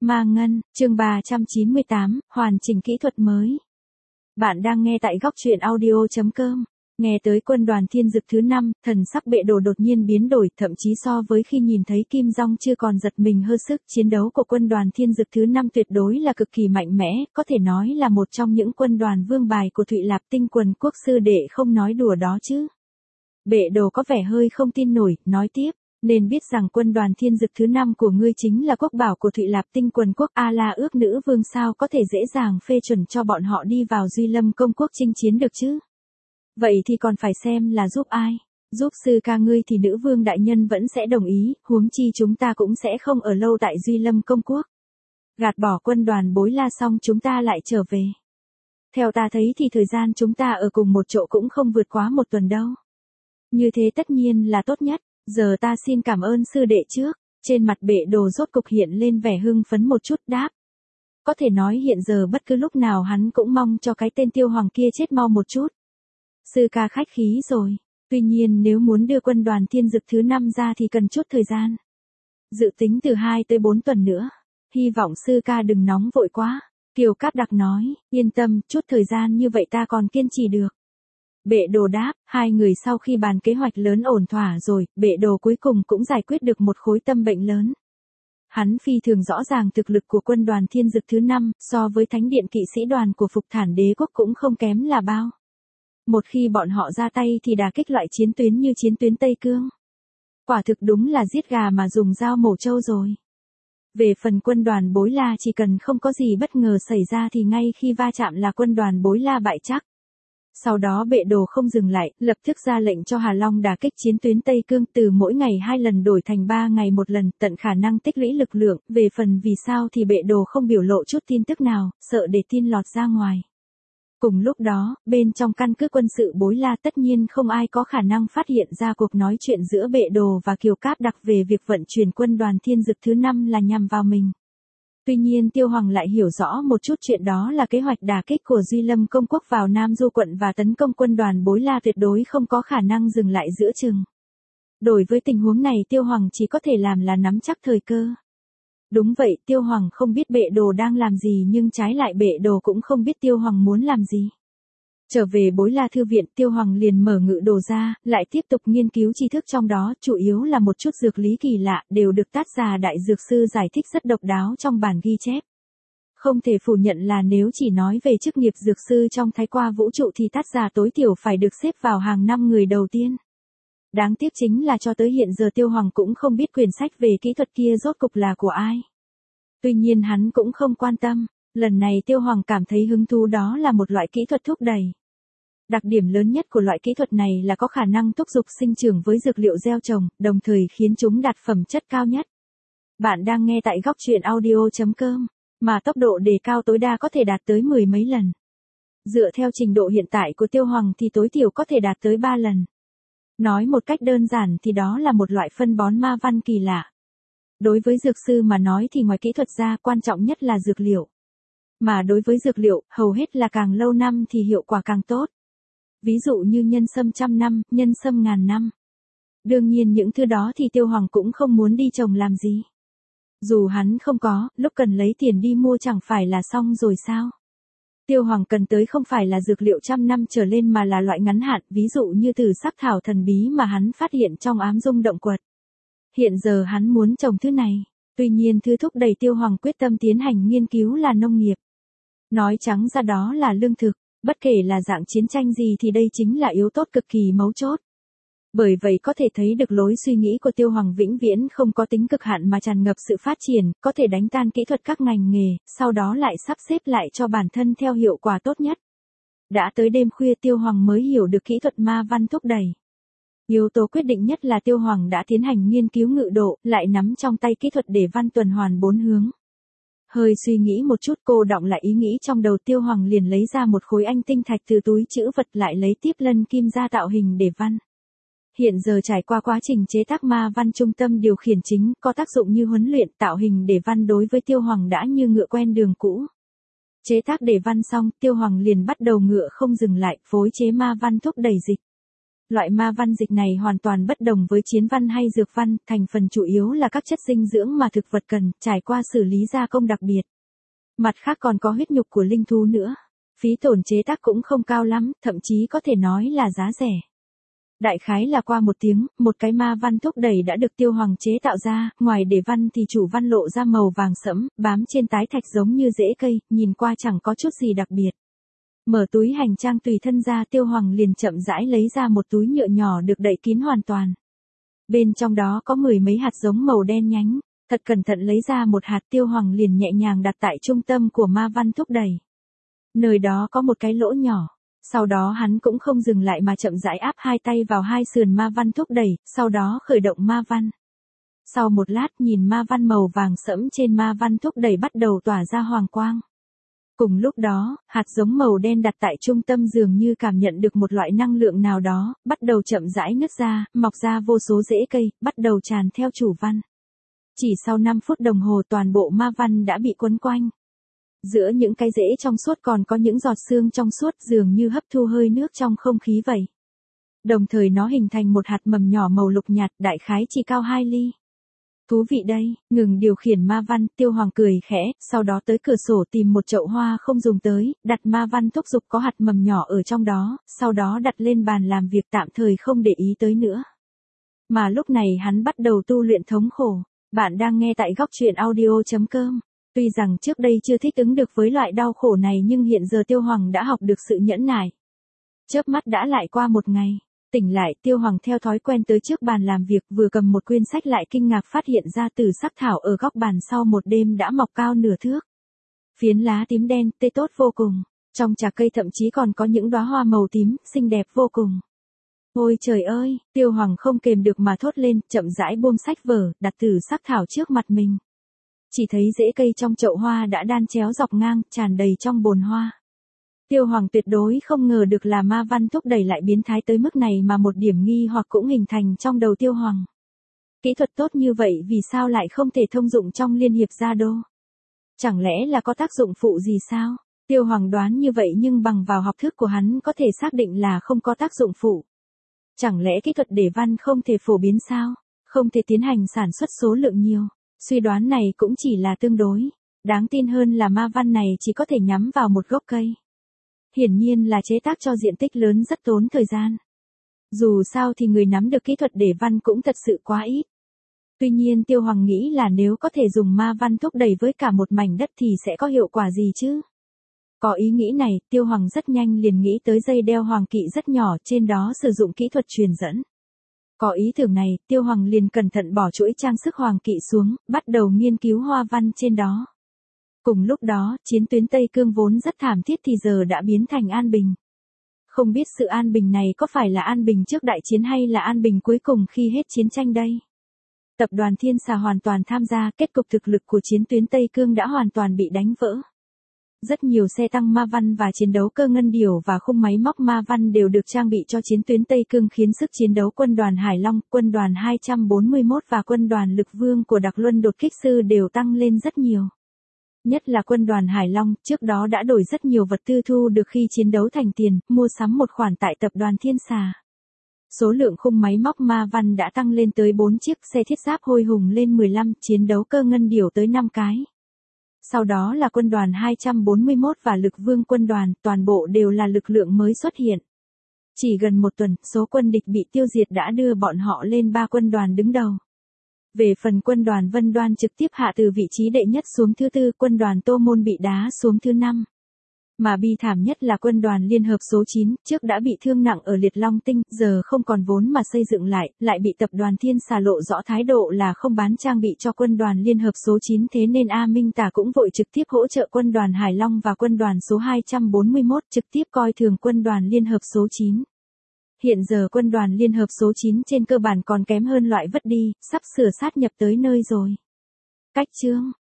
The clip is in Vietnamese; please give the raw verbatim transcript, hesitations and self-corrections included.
Ma Ngân, chương ba trăm chín mươi tám, hoàn chỉnh kỹ thuật mới. Bạn đang nghe tại góc truyện audio chấm com. Nghe tới quân đoàn thiên dực thứ năm, thần sắc Bệ Đồ đột nhiên biến đổi, thậm chí so với khi nhìn thấy Kim Dong chưa còn giật mình hơn. Sức chiến đấu của quân đoàn thiên dực thứ năm tuyệt đối là cực kỳ mạnh mẽ, có thể nói là một trong những quân đoàn vương bài của Thụy Lạp Tinh quần quốc sư đệ, không nói đùa đó chứ. Bệ Đồ có vẻ hơi không tin nổi, nói tiếp. Nên biết rằng quân đoàn thiên dực thứ năm của ngươi chính là quốc bảo của Thụy Lạp Tinh quần quốc, A La ước nữ vương, sao có thể dễ dàng phê chuẩn cho bọn họ đi vào Duy Lâm công quốc chinh chiến được chứ? Vậy thì còn phải xem là giúp ai? Giúp sư ca ngươi thì nữ vương đại nhân vẫn sẽ đồng ý, huống chi chúng ta cũng sẽ không ở lâu tại Duy Lâm công quốc. Gạt bỏ quân đoàn Bối La xong chúng ta lại trở về. Theo ta thấy thì thời gian chúng ta ở cùng một chỗ cũng không vượt quá một tuần đâu. Như thế tất nhiên là tốt nhất. Giờ ta xin cảm ơn sư đệ trước. Trên mặt Bệ Đồ rốt cục hiện lên vẻ hưng phấn một chút, đáp. Có thể nói hiện giờ bất cứ lúc nào hắn cũng mong cho cái tên Tiêu Hoàng kia chết mau một chút. Sư ca khách khí rồi. Tuy nhiên nếu muốn đưa quân đoàn thiên dực thứ năm ra thì cần chút thời gian. Dự tính từ hai tới bốn tuần nữa. Hy vọng sư ca đừng nóng vội quá. Kiều Cáp Đặc nói, yên tâm, chút thời gian như vậy ta còn kiên trì được. Bệ Đồ đáp, hai người sau khi bàn kế hoạch lớn ổn thỏa rồi, Bệ Đồ cuối cùng cũng giải quyết được một khối tâm bệnh lớn. Hắn phi thường rõ ràng thực lực của quân đoàn thiên dực thứ năm, so với thánh điện kỵ sĩ đoàn của Phục Thản Đế quốc cũng không kém là bao. Một khi bọn họ ra tay thì đả kích loại chiến tuyến như chiến tuyến Tây Cương. Quả thực đúng là giết gà mà dùng dao mổ trâu rồi. Về phần quân đoàn Bối La, chỉ cần không có gì bất ngờ xảy ra thì ngay khi va chạm là quân đoàn Bối La bại chắc. Sau đó Bệ Đồ không dừng lại, lập tức ra lệnh cho Hà Long đả kích chiến tuyến Tây Cương, từ mỗi ngày hai lần đổi thành ba ngày một lần, tận khả năng tích lũy lực lượng. Về phần vì sao thì Bệ Đồ không biểu lộ chút tin tức nào, sợ để tin lọt ra ngoài. Cùng lúc đó, bên trong căn cứ quân sự Bối La tất nhiên không ai có khả năng phát hiện ra cuộc nói chuyện giữa Bệ Đồ và Kiều Cáp Đặc về việc vận chuyển quân đoàn thiên dực thứ năm là nhằm vào mình. Tuy nhiên Tiêu Hoàng lại hiểu rõ một chút chuyện, đó là kế hoạch đả kích của Duy Lâm công quốc vào Nam Du quận và tấn công quân đoàn Bối La tuyệt đối không có khả năng dừng lại giữa chừng. Đối với tình huống này Tiêu Hoàng chỉ có thể làm là nắm chắc thời cơ. Đúng vậy, Tiêu Hoàng không biết Bệ Đồ đang làm gì, nhưng trái lại Bệ Đồ cũng không biết Tiêu Hoàng muốn làm gì. Trở về Bối La thư viện, Tiêu Hoàng liền mở ngự đồ ra, lại tiếp tục nghiên cứu tri thức trong đó, chủ yếu là một chút dược lý kỳ lạ, đều được Tát Già đại dược sư giải thích rất độc đáo trong bản ghi chép. Không thể phủ nhận là nếu chỉ nói về chức nghiệp dược sư trong thái qua vũ trụ thì Tát Già tối thiểu phải được xếp vào hàng năm người đầu tiên. Đáng tiếc chính là cho tới hiện giờ Tiêu Hoàng cũng không biết quyển sách về kỹ thuật kia rốt cục là của ai. Tuy nhiên hắn cũng không quan tâm, lần này Tiêu Hoàng cảm thấy hứng thú, đó là một loại kỹ thuật thúc đẩy. Đặc điểm lớn nhất của loại kỹ thuật này là có khả năng thúc giục sinh trưởng với dược liệu gieo trồng, đồng thời khiến chúng đạt phẩm chất cao nhất. Bạn đang nghe tại góc truyện audio chấm com, mà tốc độ đề cao tối đa có thể đạt tới mười mấy lần. Dựa theo trình độ hiện tại của Tiêu Hoàng thì tối thiểu có thể đạt tới ba lần. Nói một cách đơn giản thì đó là một loại phân bón ma văn kỳ lạ. Đối với dược sư mà nói thì ngoài kỹ thuật ra, quan trọng nhất là dược liệu. Mà đối với dược liệu, hầu hết là càng lâu năm thì hiệu quả càng tốt. Ví dụ như nhân sâm trăm năm, nhân sâm ngàn năm. Đương nhiên những thứ đó thì Tiêu Hoàng cũng không muốn đi trồng làm gì. Dù hắn không có, lúc cần lấy tiền đi mua chẳng phải là xong rồi sao? Tiêu Hoàng cần tới không phải là dược liệu trăm năm trở lên mà là loại ngắn hạn, ví dụ như từ sắc thảo thần bí mà hắn phát hiện trong ám dung động quật. Hiện giờ hắn muốn trồng thứ này. Tuy nhiên thứ thúc đẩy Tiêu Hoàng quyết tâm tiến hành nghiên cứu là nông nghiệp. Nói trắng ra đó là lương thực. Bất kể là dạng chiến tranh gì thì đây chính là yếu tố cực kỳ mấu chốt. Bởi vậy có thể thấy được lối suy nghĩ của Tiêu Hoàng vĩnh viễn không có tính cực hạn mà tràn ngập sự phát triển, có thể đánh tan kỹ thuật các ngành nghề, sau đó lại sắp xếp lại cho bản thân theo hiệu quả tốt nhất. Đã tới đêm khuya Tiêu Hoàng mới hiểu được kỹ thuật ma văn thúc đẩy. Yếu tố quyết định nhất là Tiêu Hoàng đã tiến hành nghiên cứu ngự độ, lại nắm trong tay kỹ thuật để văn tuần hoàn bốn hướng. Hơi suy nghĩ một chút, cô đọng lại ý nghĩ trong đầu, Tiêu Hoàng liền lấy ra một khối anh tinh thạch từ túi trữ vật, lại lấy tiếp lân kim ra tạo hình để văn. Hiện giờ trải qua quá trình chế tác ma văn trung tâm điều khiển chính, có tác dụng như huấn luyện, tạo hình để văn đối với Tiêu Hoàng đã như ngựa quen đường cũ. Chế tác để văn xong, Tiêu Hoàng liền bắt đầu ngựa không dừng lại, phối chế ma văn thúc đẩy dịch. Loại ma văn dịch này hoàn toàn bất đồng với chiến văn hay dược văn, thành phần chủ yếu là các chất dinh dưỡng mà thực vật cần, trải qua xử lý gia công đặc biệt. Mặt khác còn có huyết nhục của linh thú nữa. Phí tổn chế tác cũng không cao lắm, thậm chí có thể nói là giá rẻ. Đại khái là qua một tiếng, một cái ma văn thúc đẩy đã được Tiêu Hoàng chế tạo ra, ngoài để văn thì chủ văn lộ ra màu vàng sẫm, bám trên tái thạch giống như rễ cây, nhìn qua chẳng có chút gì đặc biệt. Mở túi hành trang tùy thân ra, Tiêu Hoàng liền chậm rãi lấy ra một túi nhựa nhỏ được đậy kín hoàn toàn. Bên trong đó có mười mấy hạt giống màu đen nhánh, thật cẩn thận lấy ra một hạt, Tiêu Hoàng liền nhẹ nhàng đặt tại trung tâm của ma văn thúc đẩy. Nơi đó có một cái lỗ nhỏ. Sau đó hắn cũng không dừng lại mà chậm rãi áp hai tay vào hai sườn ma văn thúc đẩy, sau đó khởi động ma văn. Sau một lát nhìn ma văn màu vàng sẫm trên ma văn thúc đẩy bắt đầu tỏa ra hoàng quang. Cùng lúc đó, hạt giống màu đen đặt tại trung tâm dường như cảm nhận được một loại năng lượng nào đó, bắt đầu chậm rãi nứt ra, mọc ra vô số rễ cây, bắt đầu tràn theo chủ văn. Chỉ sau năm phút đồng hồ toàn bộ ma văn đã bị quấn quanh. Giữa những cái rễ trong suốt còn có những giọt sương trong suốt dường như hấp thu hơi nước trong không khí vậy. Đồng thời nó hình thành một hạt mầm nhỏ màu lục nhạt, đại khái chỉ cao hai ly. Thú vị đây, ngừng điều khiển ma văn, Tiêu Hoàng cười khẽ, sau đó tới cửa sổ tìm một chậu hoa không dùng tới, đặt ma văn thúc giục có hạt mầm nhỏ ở trong đó, sau đó đặt lên bàn làm việc tạm thời không để ý tới nữa. Mà lúc này hắn bắt đầu tu luyện thống khổ. Bạn đang nghe tại góc truyện audio chấm com. Tuy rằng trước đây chưa thích ứng được với loại đau khổ này nhưng hiện giờ Tiêu Hoàng đã học được sự nhẫn nại. Chớp mắt đã lại qua một ngày. Tỉnh lại, Tiêu Hoàng theo thói quen tới trước bàn làm việc, vừa cầm một quyển sách lại kinh ngạc phát hiện ra tử sắc thảo ở góc bàn sau một đêm đã mọc cao nửa thước. Phiến lá tím đen, tươi tốt vô cùng. Trong trà cây thậm chí còn có những đóa hoa màu tím, xinh đẹp vô cùng. Ôi trời ơi, Tiêu Hoàng không kềm được mà thốt lên, chậm rãi buông sách vở, đặt tử sắc thảo trước mặt mình. Chỉ thấy rễ cây trong chậu hoa đã đan chéo dọc ngang, tràn đầy trong bồn hoa. Tiêu Hoàng tuyệt đối không ngờ được là ma văn thúc đẩy lại biến thái tới mức này mà một điểm nghi hoặc cũng hình thành trong đầu Tiêu Hoàng. Kỹ thuật tốt như vậy vì sao lại không thể thông dụng trong Liên hiệp gia đô? Chẳng lẽ là có tác dụng phụ gì sao? Tiêu Hoàng đoán như vậy nhưng bằng vào học thức của hắn có thể xác định là không có tác dụng phụ. Chẳng lẽ kỹ thuật để văn không thể phổ biến sao? Không thể tiến hành sản xuất số lượng nhiều. Suy đoán này cũng chỉ là tương đối. Đáng tin hơn là ma văn này chỉ có thể nhắm vào một gốc cây. Hiển nhiên là chế tác cho diện tích lớn rất tốn thời gian. Dù sao thì người nắm được kỹ thuật để văn cũng thật sự quá ít. Tuy nhiên Tiêu Hoàng nghĩ là nếu có thể dùng ma văn thúc đẩy với cả một mảnh đất thì sẽ có hiệu quả gì chứ? Có ý nghĩ này, Tiêu Hoàng rất nhanh liền nghĩ tới dây đeo hoàng kỵ rất nhỏ, trên đó sử dụng kỹ thuật truyền dẫn. Có ý tưởng này, Tiêu Hoàng liền cẩn thận bỏ chuỗi trang sức hoàng kỵ xuống, bắt đầu nghiên cứu hoa văn trên đó. Cùng lúc đó, chiến tuyến Tây Cương vốn rất thảm thiết thì giờ đã biến thành an bình. Không biết sự an bình này có phải là an bình trước đại chiến hay là an bình cuối cùng khi hết chiến tranh đây? Tập đoàn Thiên Xà hoàn toàn tham gia, kết cục thực lực của chiến tuyến Tây Cương đã hoàn toàn bị đánh vỡ. Rất nhiều xe tăng ma văn và chiến đấu cơ ngân điểu và khung máy móc ma văn đều được trang bị cho chiến tuyến Tây Cương khiến sức chiến đấu quân đoàn Hải Long, quân đoàn hai trăm bốn mươi mốt và quân đoàn Lực Vương của Đặc Luân đột kích sư đều tăng lên rất nhiều. Nhất là quân đoàn Hải Long, trước đó đã đổi rất nhiều vật tư thu được khi chiến đấu thành tiền, mua sắm một khoản tại tập đoàn Thiên Xà. Số lượng khung máy móc ma văn đã tăng lên tới bốn chiếc, xe thiết giáp hôi hùng lên mười lăm, chiến đấu cơ ngân điểu tới năm cái. Sau đó là quân đoàn hai trăm bốn mươi mốt và Lực Vương quân đoàn, toàn bộ đều là lực lượng mới xuất hiện. Chỉ gần một tuần, số quân địch bị tiêu diệt đã đưa bọn họ lên ba quân đoàn đứng đầu. Về phần quân đoàn Vân Đoan trực tiếp hạ từ vị trí đệ nhất xuống thứ tư, quân đoàn Tô Môn bị đá xuống thứ năm. Mà bi thảm nhất là quân đoàn Liên hợp số chín, trước đã bị thương nặng ở Liệt Long Tinh, giờ không còn vốn mà xây dựng lại, lại bị tập đoàn Thiên Xà lộ rõ thái độ là không bán trang bị cho quân đoàn Liên hợp số chín, thế nên A Minh Tả cũng vội trực tiếp hỗ trợ quân đoàn Hải Long và quân đoàn số hai trăm bốn mươi mốt, trực tiếp coi thường quân đoàn Liên hợp số chín. Hiện giờ quân đoàn Liên hợp số chín trên cơ bản còn kém hơn loại vứt đi, sắp sửa sát nhập tới nơi rồi. Cách chương